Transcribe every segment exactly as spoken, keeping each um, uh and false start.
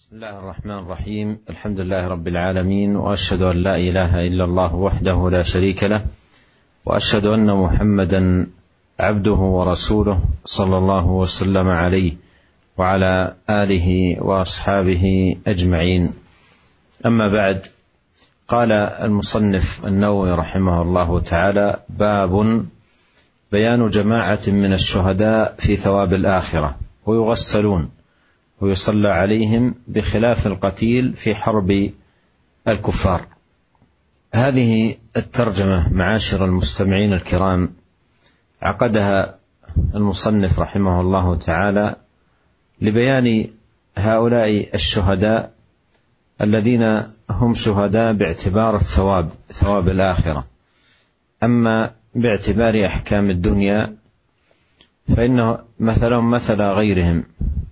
بسم الله الرحمن الرحيم. الحمد لله رب العالمين، وأشهد أن لا إله إلا الله وحده لا شريك له، وأشهد أن محمدا عبده ورسوله صلى الله وسلم عليه وعلى آله وأصحابه أجمعين. أما بعد، قال المصنف النووي رحمه الله تعالى: باب بيان جماعة من الشهداء في ثواب الآخرة ويغسلون ويصلى عليهم بخلاف القتيل في حرب الكفار. هذه الترجمة معاشر المستمعين الكرام عقدها المصنف رحمه الله تعالى لبيان هؤلاء الشهداء الذين هم شهداء باعتبار الثواب، ثواب الآخرة. أما باعتبار أحكام الدنيا فإنه مثلهم مثل غيرهم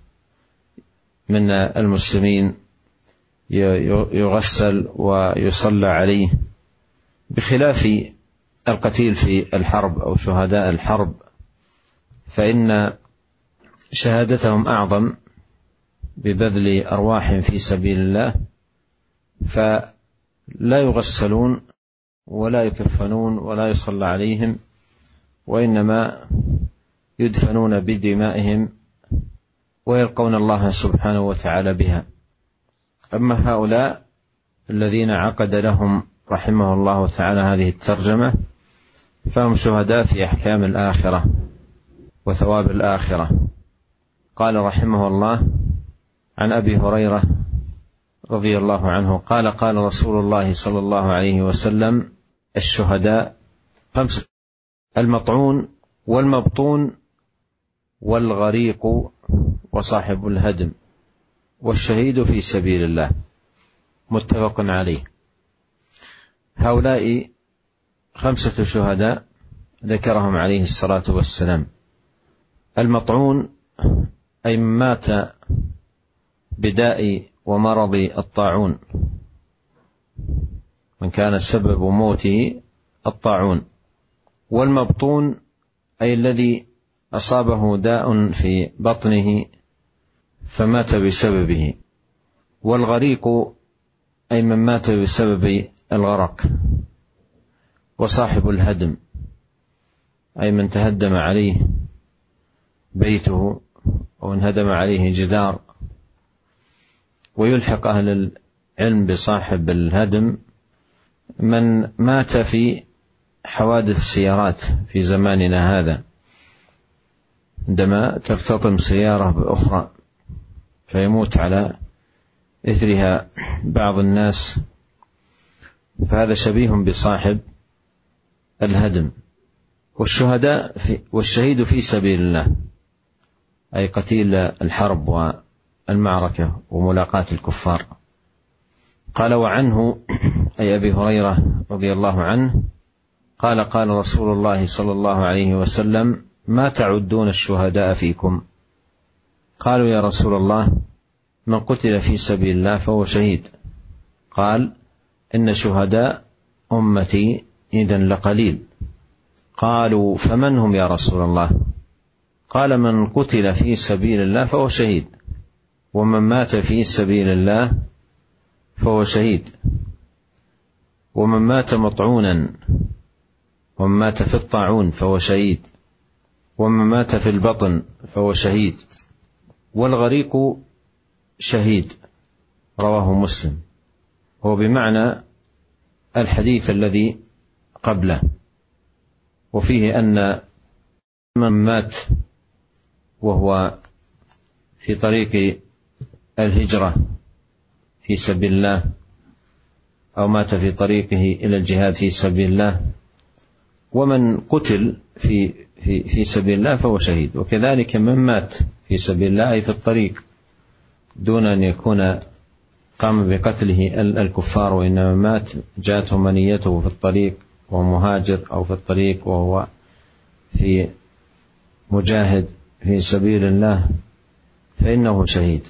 من المسلمين، يغسل ويصلى عليه بخلاف القتيل في الحرب أو شهداء الحرب، فإن شهادتهم أعظم ببذل أرواح في سبيل الله، فلا يغسلون ولا يكفنون ولا يصلى عليهم، وإنما يدفنون بدمائهم ويلقون الله سبحانه وتعالى بها. أما هؤلاء الذين عقد لهم رحمه الله تعالى هذه الترجمة فهم شهداء في أحكام الآخرة وثواب الآخرة. قال رحمه الله: عن أبي هريرة رضي الله عنه قال: قال رسول الله صلى الله عليه وسلم: الشهداء خمسة: المطعون والمبطون والغريق وصاحب الهدم والشهيد في سبيل الله. متفق عليه. هؤلاء خمسة شهداء ذكرهم عليه الصلاة والسلام. المطعون أي من مات بداء ومرض الطاعون، من كان سبب موته الطاعون. والمبطون أي الذي أصابه داء في بطنه فمات بسببه. والغريق أي من مات بسبب الغرق. وصاحب الهدم أي من تهدم عليه بيته أو انهدم عليه جدار. ويلحق أهل العلم بصاحب الهدم من مات في حوادث السيارات في زماننا هذا، عندما ترتطم سيارة بأخرى فيموت على إثرها بعض الناس، فهذا شبيه بصاحب الهدم. والشهداء في والشهيد في سبيل الله أي قتيل الحرب والمعركة وملاقاة الكفار. قال: وعنه أي أبي هريرة رضي الله عنه قال: قال رسول الله صلى الله عليه وسلم: ما تعدون الشهداء فيكم؟ قالوا: يا رسول الله، من قتل في سبيل الله فهو شهيد. قال: إن شهداء أمتي إذن لقليل. قالوا: فمن هم يا رسول الله؟ قال: من قتل في سبيل الله فهو شهيد، ومن مات في سبيل الله فهو شهيد، ومن مات مطعونا، ومن مات في الطاعون فهو شهيد، ومن مات في البطن فهو شهيد، والغريق شهيد. رواه مسلم. هو بمعنى الحديث الذي قبله، وفيه أن من مات وهو في طريق الهجرة في سبيل الله أو مات في طريقه إلى الجهاد في سبيل الله، ومن قتل في في في سبيل الله فهو شهيد. وكذلك من مات في سبيل الله أي في الطريق دون أن يكون قام بقتله الكفار، وإنما مات جاءته منيته في الطريق وهو مهاجر، أو في الطريق وهو في مجاهد في سبيل الله، فإنه شهيد.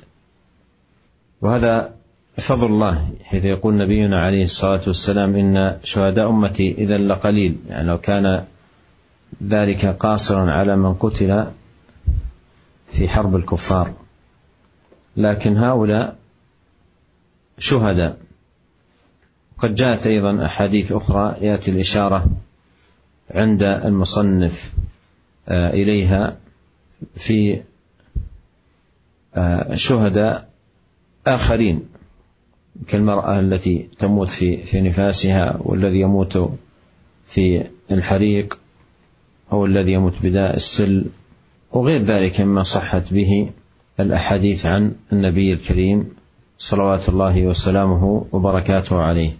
وهذا فضل الله، حيث يقول نبينا عليه الصلاة والسلام: إن شهداء أمتي إذا لقليل. يعني لو كان ذلك قاصرا على من قتل في حرب الكفار، لكن هؤلاء شهداء. قد جاءت أيضا أحاديث أخرى يأتي الإشارة عند المصنف إليها في شهداء آخرين، كالمرأة التي تموت في في نفاسها، والذي يموت في الحريق، أو الذي يموت بداء السل، وغير ذلك مما صحت به الأحاديث عن النبي الكريم صلوات الله وسلامه وبركاته عليه.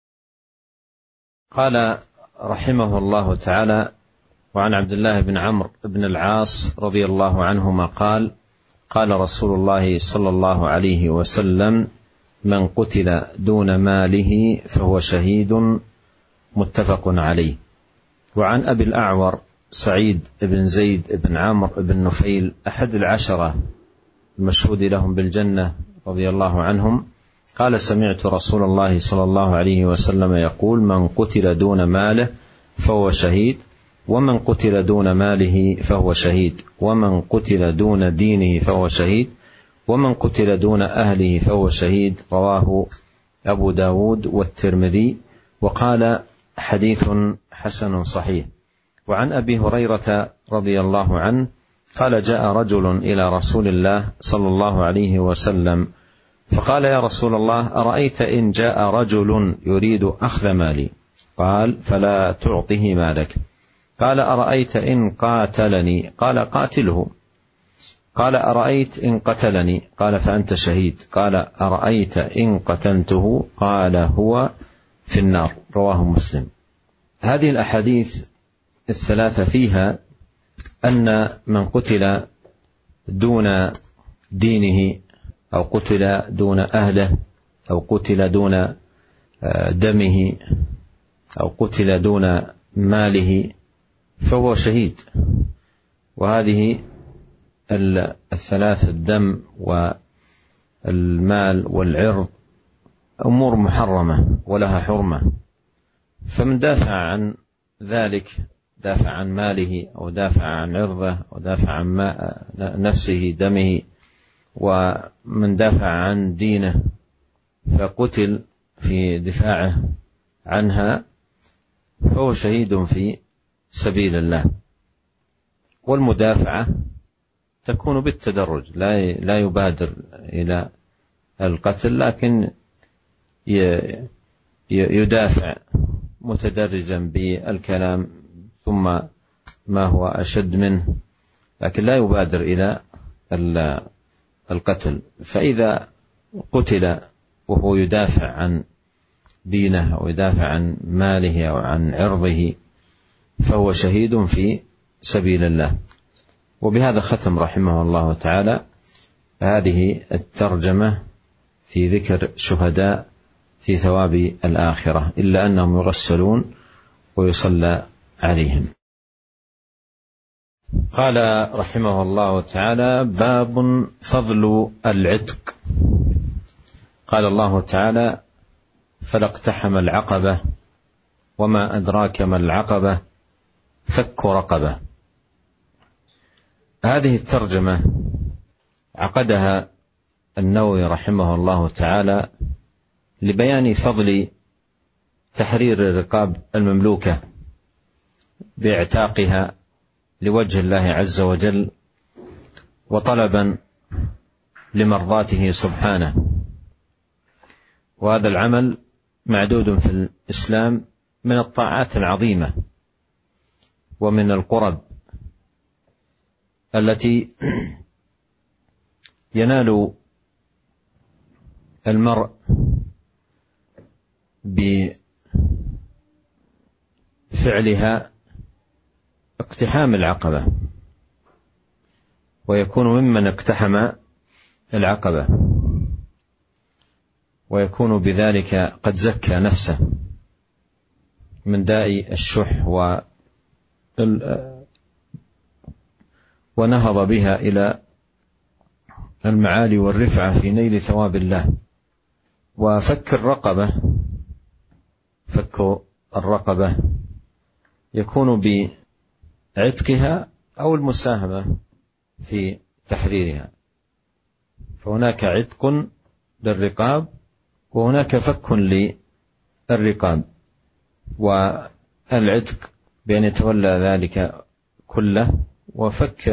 قال رحمه الله تعالى: وعن عبد الله بن عمرو بن العاص رضي الله عنهما قال: قال رسول الله صلى الله عليه وسلم: من قتل دون ماله فهو شهيد، متفق عليه. وعن أبي الأعور سعيد بن زيد بن عمرو بن نفيل أحد العشرة المشهود لهم بالجنة رضي الله عنهم قال: سمعت رسول الله صلى الله عليه وسلم يقول: من قتل دون ماله فهو شهيد، ومن قتل دون ماله فهو شهيد، ومن قتل دون دينه فهو شهيد، ومن قتل دون أهله فهو شهيد. رواه أبو داود والترمذي، وقال: حديث حسن صحيح. وعن أبي هريرة رضي الله عنه قال: جاء رجل إلى رسول الله صلى الله عليه وسلم فقال: يا رسول الله، أرأيت إن جاء رجل يريد أخذ مالي؟ قال: فلا تعطه مالك. قال: أرأيت إن قاتلني؟ قال: قاتله. قال: أرأيت إن قتلني؟ قال: فأنت شهيد. قال: أرأيت إن قتلته؟ قال: هو في النار. رواه مسلم. هذه الأحاديث الثلاثة فيها أن من قتل دون دينه، أو قتل دون أهله، أو قتل دون دمه، أو قتل دون ماله فهو شهيد. وهذه الثلاث، الدم والمال والعرض، أمور محرمة ولها حرمة، فمن دافع عن ذلك، دافع عن ماله أو دافع عن عرضه أو دافع عن نفسه دمه، ومن دافع عن دينه فقتل في دفاعه عنها فهو شهيد في سبيل الله. والمدافعة تكون بالتدرج، لا يبادر إلى القتل، لكن يدافع متدرجا بالكلام ثم ما هو أشد منه، لكن لا يبادر إلى القتل. فإذا قتل وهو يدافع عن دينه أو يدافع عن ماله أو عن عرضه فهو شهيد في سبيل الله. وبهذا ختم رحمه الله تعالى هذه الترجمة في ذكر شهداء في ثواب الآخرة، إلا أنهم يغسلون ويصلى عليهم. قال رحمه الله تعالى: باب فضل العتق. قال الله تعالى: فلا اقتحم العقبة وما أدراك ما العقبة فك رقبة. هذه الترجمة عقدها النووي رحمه الله تعالى لبيان فضل تحرير الرقاب المملوكة باعتاقها لوجه الله عز وجل، وطلبا لمرضاته سبحانه. وهذا العمل معدود في الإسلام من الطاعات العظيمة ومن القرب التي ينال المرء بفعلها اقتحام العقبة، ويكون ممن اقتحم العقبة، ويكون بذلك قد زكى نفسه من داء الشح ونهض بها إلى المعالي والرفعة في نيل ثواب الله. وفك الرقبة، فك الرقبة يكون بعتقها أو المساهمة في تحريرها. فهناك عتق للرقاب وهناك فك للرقاب، والعتق بأن يتولى ذلك كله، وفك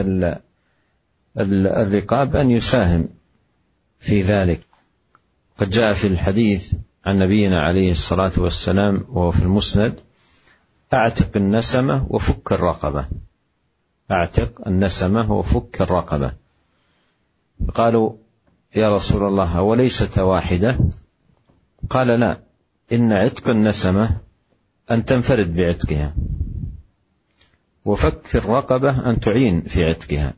الرقاب أن يساهم في ذلك. قد جاء في الحديث عن نبينا عليه الصلاة والسلام وهو في المسند: أعتق النسمة وفك الرقبة، أعتق النسمة وفك الرقبة. قالوا: يا رسول الله وليست واحدة؟ قال: لا، إن عتق النسمة أن تنفرد بعتقها، وفك الرقبة أن تعين في عتقها.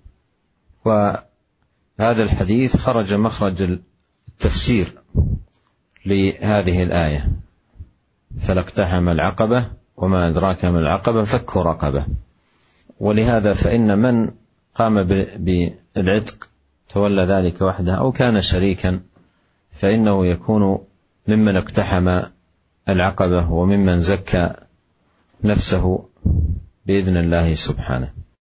وهذا الحديث خرج مخرج التفسير لهذه الآية: فلا اقتحم العقبة وما أدراك ما العقبة فك رقبة. ولهذا فإن من قام بالعتق تولى ذلك وحده أو كان شريكا، فإنه يكون ممن اقتحم العقبة وممن زكى نفسه بإذن الله سبحانه.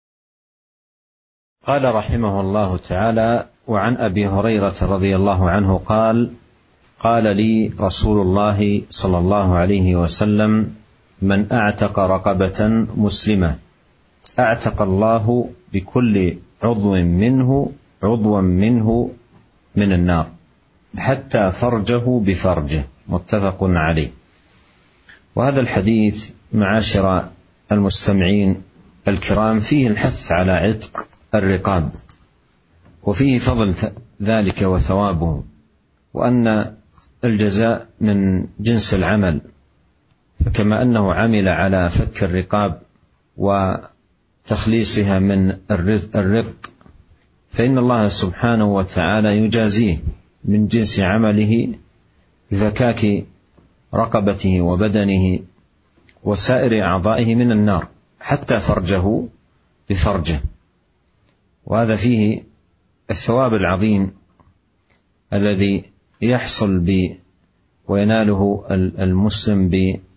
قال رحمه الله تعالى: وعن أبي هريرة رضي الله عنه قال: قال لي رسول الله صلى الله عليه وسلم: من أعتق رقبة مسلمة أعتق الله بكل عضو منه عضوا منه من النار حتى فرجه بفرجه، متفق عليه. وهذا الحديث معاشر المستمعين الكرام فيه الحث على عتق الرقاب، وفيه فضل ذلك وثوابه، وأن الجزاء من جنس العمل، فكما أنه عمل على فك الرقاب وتخليصها من الرق، فإن الله سبحانه وتعالى يجازيه من جنس عمله بفكاك رقبته وبدنه وسائر أعضائه من النار حتى فرجه بفرجه. وهذا فيه الثواب العظيم الذي يحصل ب ويناله المسلم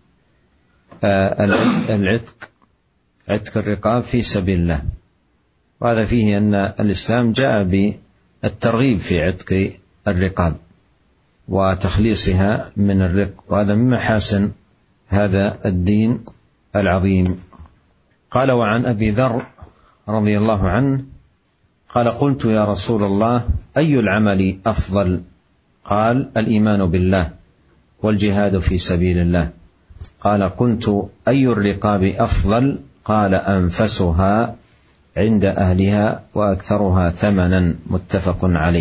بالعتق، عتق الرقاب في سبيل الله. وهذا فيه أن الإسلام جاء بالترغيب في عتق الرقاب وتخليصها من الرق، وهذا من محاسن هذا الدين العظيم. قال: وعن أبي ذر رضي الله عنه قال: قلت يا رسول الله أي العمل أفضل؟ قال: الإيمان بالله والجهاد في سبيل الله. قال: قلت أي الرقاب أفضل؟ قال: أنفسها عند أهلها وأكثرها ثمنا، متفق عليه.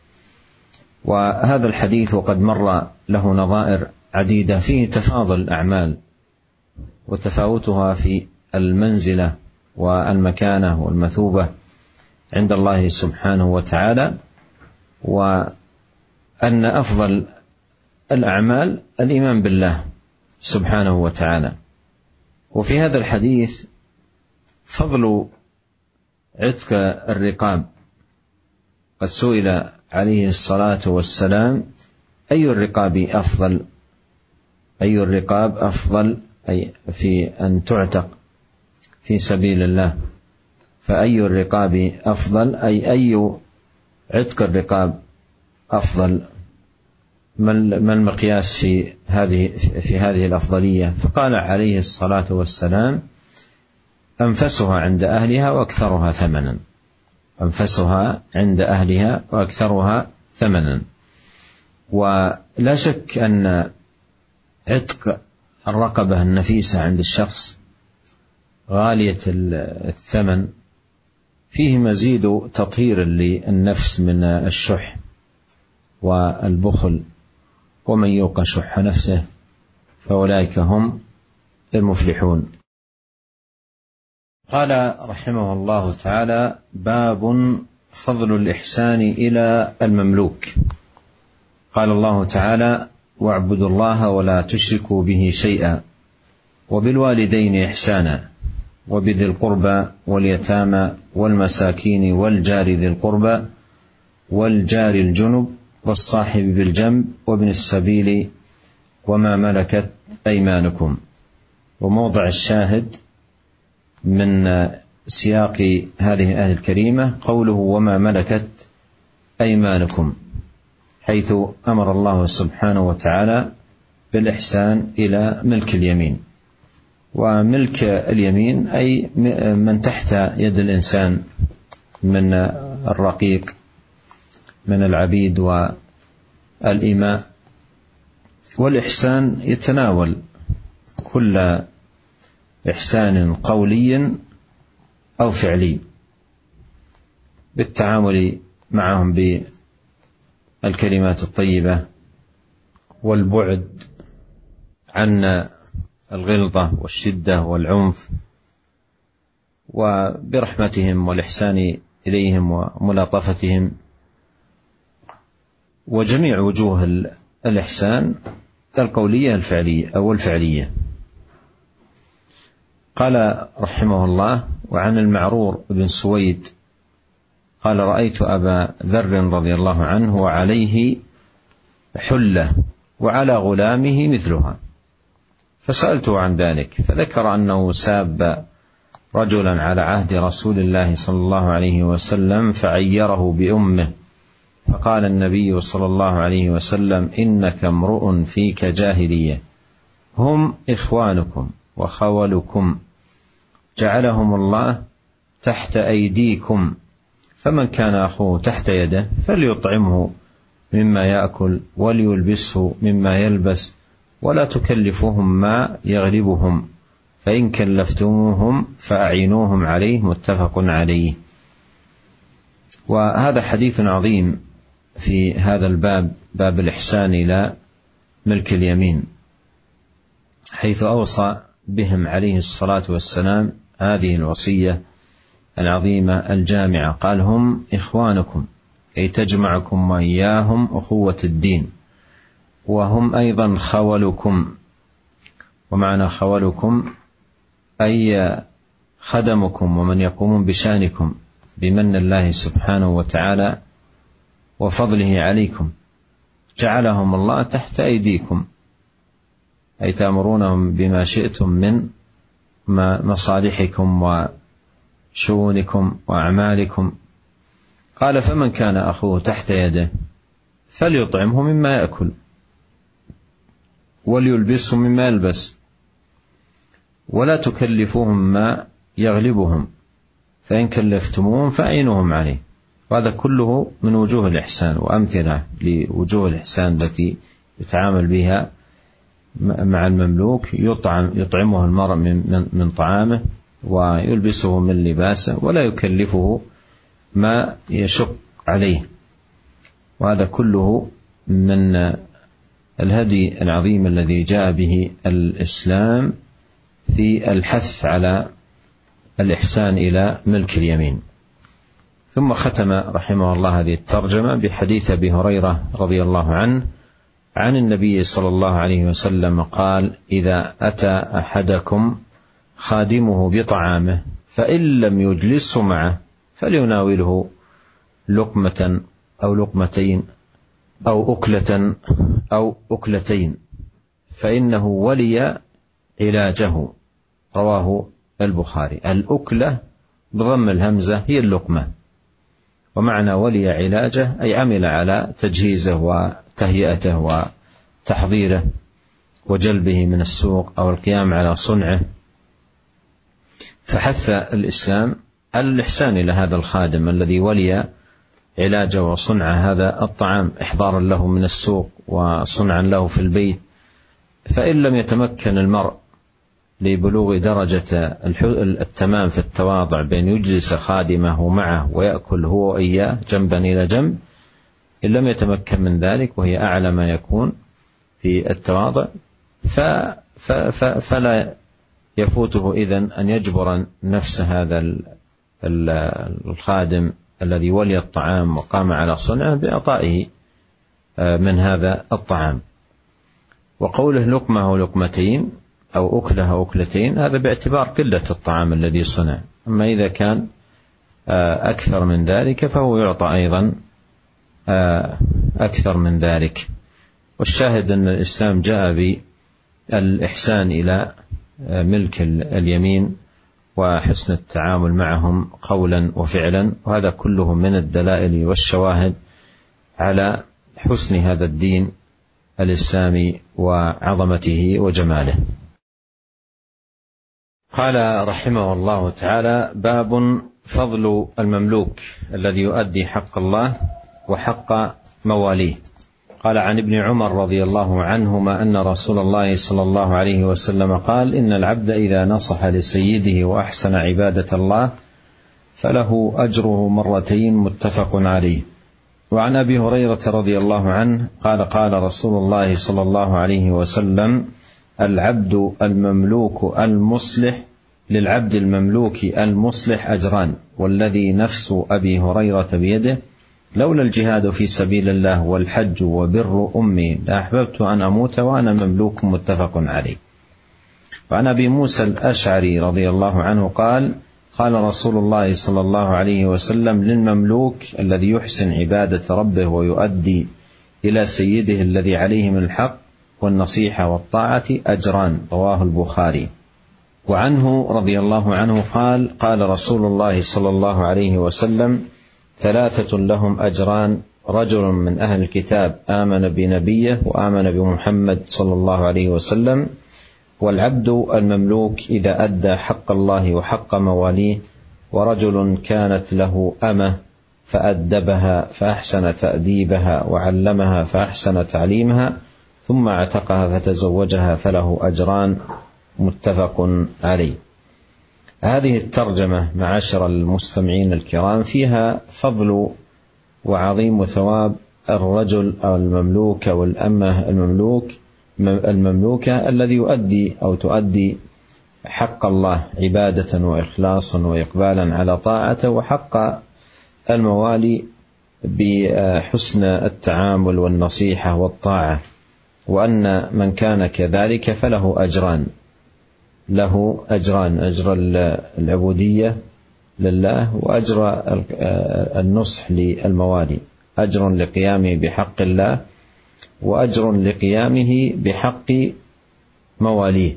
وهذا الحديث وقد مر له نظائر عديدة فيه تفاضل الأعمال وتفاوتها في المنزلة والمكانة والمثوبة عند الله سبحانه وتعالى، وأن أفضل الأعمال الإيمان بالله سبحانه وتعالى. وفي هذا الحديث فضل عتق الرقاب. قد سئل عليه الصلاة والسلام: أي الرقاب أفضل؟ أي الرقاب أفضل أي في أن تعتق في سبيل الله، فأي الرقاب أفضل أي أي عتق الرقاب أفضل؟ ما المقياس في هذه في هذه الأفضلية؟ فقال عليه الصلاة والسلام: أنفسها عند أهلها وأكثرها ثمنا، أنفسها عند أهلها وأكثرها ثمنا. ولا شك أن عتق الرقبة النفيسة عند الشخص غالية الثمن فيه مزيد تطهير للنفس من الشح والبخل، ومن يوق شح نفسه فأولئك هم المفلحون. قال رحمه الله تعالى: باب فضل الإحسان إلى المملوك. قال الله تعالى: واعبدوا الله ولا تشركوا به شيئا وبالوالدين إحسانا وبذي القربى واليتامى والمساكين والجار ذي القربى والجار الجنب والصاحب بالجنب وابن السبيل وما ملكت أيمانكم. وموضع الشاهد من سياق هذه الآية الكريمة قوله: وما ملكت أيمانكم، حيث أمر الله سبحانه وتعالى بالإحسان إلى ملك اليمين. وملك اليمين أي من تحت يد الإنسان من الرقيق من العبيد والإماء. والإحسان يتناول كل إحسان قولي أو فعلي بالتعامل معهم بالكلمات الطيبة والبعد عن الغلظة والشدة والعنف، وبرحمتهم والإحسان إليهم وملاطفتهم، وجميع وجوه الإحسان القولية الفعلية أو الفعلية. قال رحمه الله: وعن المعرور بن سويد قال: رأيت أبا ذر رضي الله عنه وعليه حلة وعلى غلامه مثلها، فسألته عن ذلك، فذكر أنه ساب رجلا على عهد رسول الله صلى الله عليه وسلم فعيره بأمه، فقال النبي صلى الله عليه وسلم: إنك امرؤ فيك جاهلية، هم إخوانكم وخولكم، جعلهم الله تحت أيديكم، فمن كان أخوه تحت يده فليطعمه مما يأكل وليلبسه مما يلبس، ولا تكلفوهم ما يغلبهم، فإن كلفتموهم فأعينوهم عليه. متفق عليه. وهذا حديث عظيم في هذا الباب، باب الإحسان إلى ملك اليمين، حيث أوصى بهم عليه الصلاة والسلام هذه الوصية العظيمة الجامعة. قال: هم إخوانكم، أي تجمعكم وإياهم أخوة الدين، وهم أيضا خولكم، ومعنى خولكم أي خدمكم ومن يقومون بشأنكم بمن الله سبحانه وتعالى وفضله عليكم، جعلهم الله تحت أيديكم، أي تأمرونهم بما شئتم من مصالحكم وشؤونكم وأعمالكم. قال: فمن كان أخوه تحت يده فليطعمه مما يأكل وليلبسه مما يلبس، ولا تكلفوهم ما يغلبهم، فإن كلفتموهم فأعينوهم عليه. وهذا كله من وجوه الإحسان وأمثلة لوجوه الإحسان التي يتعامل بها مع المملوك. يطعم يطعمه المرء من, من طعامه ويلبسه من لباسه ولا يكلفه ما يشق عليه. وهذا كله من الهدي العظيم الذي جاء به الإسلام في الحث على الإحسان إلى ملك اليمين. ثم ختم رحمه الله هذه الترجمة بحديث أبي هريرة رضي الله عنه عن النبي صلى الله عليه وسلم قال: إذا أتى أحدكم خادمه بطعامه فإن لم يجلسه معه فليناوله لقمة أو لقمتين أو أكلة أو أكلتين، فإنه ولي علاجه. رواه البخاري. الأكلة بضم الهمزة هي اللقمة، ومعنى ولي علاجه أي عمل على تجهيزه وتهيئته وتحضيره وجلبه من السوق أو القيام على صنعه. فحث الإسلام على الإحسان إلى هذا الخادم الذي ولي علاجه وصنع هذا الطعام، إحضارا له من السوق وصنعا له في البيت. فإن لم يتمكن المرء لبلوغ درجة التمام في التواضع بأن يجلس خادمه معه ويأكل هو وإياه جنبا إلى جنب، إن لم يتمكن من ذلك وهي أعلى ما يكون في التواضع، فلا يفوته إذن أن يجبر نفس هذا الخادم الذي ولي الطعام وقام على صنعه بإعطائه من هذا الطعام. وقوله لقمة أو لقمتين أو أكلة أو أكلتين هذا باعتبار قلة الطعام الذي صنع، أما إذا كان أكثر من ذلك فهو يعطى أيضا أكثر من ذلك. والشاهد أن الإسلام جاء بالإحسان إلى ملك اليمين وحسن التعامل معهم قولا وفعلا، وهذا كله من الدلائل والشواهد على حسن هذا الدين الإسلامي وعظمته وجماله. قال رحمه الله تعالى: باب فضل المملوك الذي يؤدي حق الله وحق مواليه. قال: عن ابن عمر رضي الله عنهما أن رسول الله صلى الله عليه وسلم قال: إن العبد إذا نصح لسيده وأحسن عبادة الله فله أجره مرتين، متفق عليه. وعن أبي هريرة رضي الله عنه قال: قال رسول الله صلى الله عليه وسلم: العبد المملوك المصلح للعبد المملوك المصلح أجران، والذي نفس أبي هريرة بيده لولا الجهاد في سبيل الله والحج وبر أمي لأحببت أن أموت وأنا مملوك، متفق عليه. وعن أبي موسى الأشعري رضي الله عنه قال: قال رسول الله صلى الله عليه وسلم: للمملوك الذي يحسن عبادة ربه ويؤدي إلى سيده الذي عليه من الحق والنصيحة والطاعة أجران، رواه البخاري. وعنه رضي الله عنه قال: قال رسول الله صلى الله عليه وسلم: ثلاثة لهم أجران: رجل من أهل الكتاب آمن بنبيه وآمن بمحمد صلى الله عليه وسلم، والعبد المملوك إذا أدى حق الله وحق مواليه، ورجل كانت له أمة فأدبها فأحسن تأديبها وعلمها فأحسن تعليمها ثم اعتقها فتزوجها فله أجران، متفق عليه. هذه الترجمة معاشر المستمعين الكرام فيها فضل وعظيم ثواب الرجل أو المملوك والأمة المملوك المملوكة الذي يؤدي أو تؤدي حق الله عبادة وإخلاصا وإقبالا على طاعته، وحق الموالي بحسن التعامل والنصيحة والطاعة، وأن من كان كذلك فله أجران، له أجران: أجر العبودية لله، وأجر النصح للموالي، أجر لقيامه بحق الله وأجر لقيامه بحق مواليه.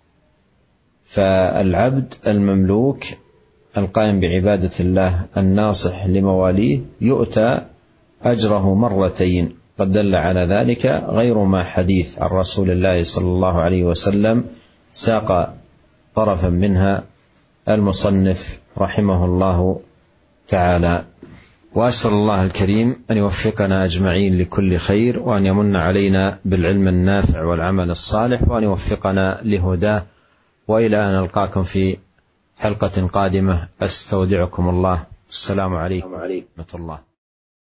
فالعبد المملوك القائم بعبادة الله الناصح لمواليه يؤتى أجره مرتين، قد دل على ذلك غير ما حديث عن رسول الله صلى الله عليه وسلم ساق طرفا منها المصنف رحمه الله تعالى. وأسأل الله الكريم أن يوفقنا أجمعين لكل خير، وأن يمن علينا بالعلم النافع والعمل الصالح، وأن يوفقنا لهداه. وإلى أن ألقاكم في حلقة قادمة أستودعكم الله. السلام عليكم ورحمة الله.